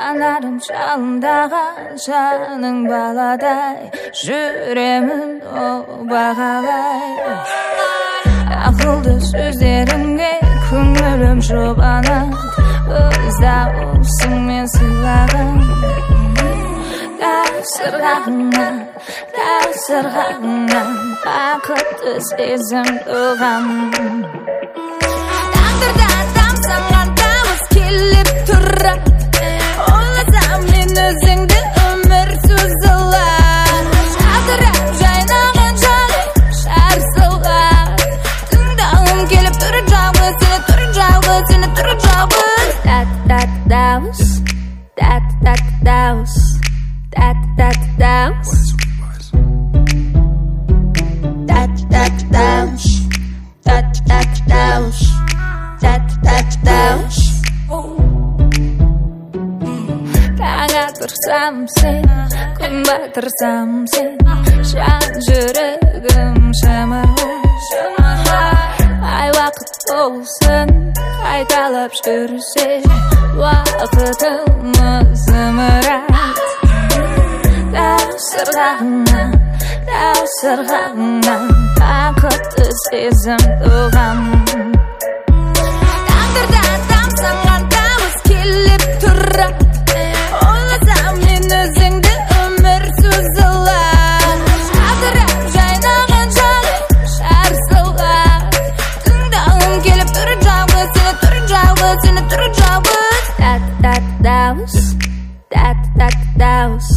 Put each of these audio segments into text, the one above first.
жанарым жалындаған жаның баладай, жүремін бағалай. Ақылды сөздеріңе көңілім жұбанады, өз дауысыңмен сыйлаған. Тасырғаннан бақытты сезім туған. Тағдырда тамсанған дауыс келіп тұрады, ойласам мен өзіңді өмір созылар. Жадырап жайнаған жаным шарсылар, тыңдағым келіп тұр жалғыз, сені тұр жалғыз, сені тұр жалғыз. Дауыс, дауыс, таң атырсам сен, күн батырсам сен, жан жүрегім шымырлар. Ай уақыт болсын қайталап жүрсе, уақытымыз зымырат. Тасырғаннан бақытты сезім туған. Тағдырда тамсанған дауыс келіп тұрады, ойласам мен өзіңді өмір созылар. Жадырап жайнаған жаным шарсылар, тыңдағым келіп тұр жалғыз, сені тұр жалғыз, сені тұр жалғыз. Дауыс, дауыс,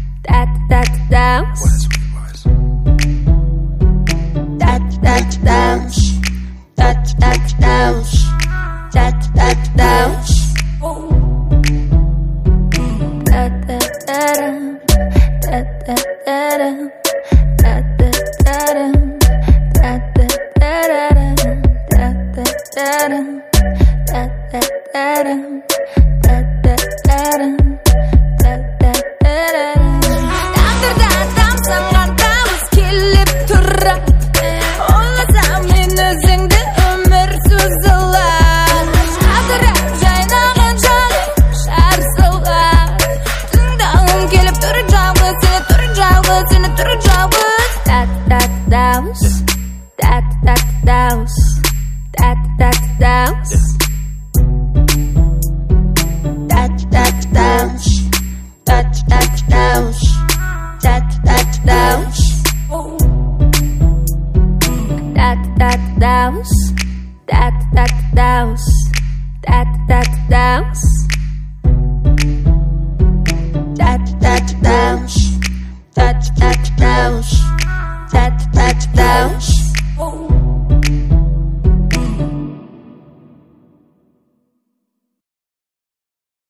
тағдырда тамсанған дауыс келіп тұрады, ойласам мен өзіңді өмір созылар. Жадырап жайнаған жаным шарсылар, тыңдағым келіп тұр жалғыз, сені тұр жалғыз, сені тұр жалғыз. Дауыс, дауыс, dance.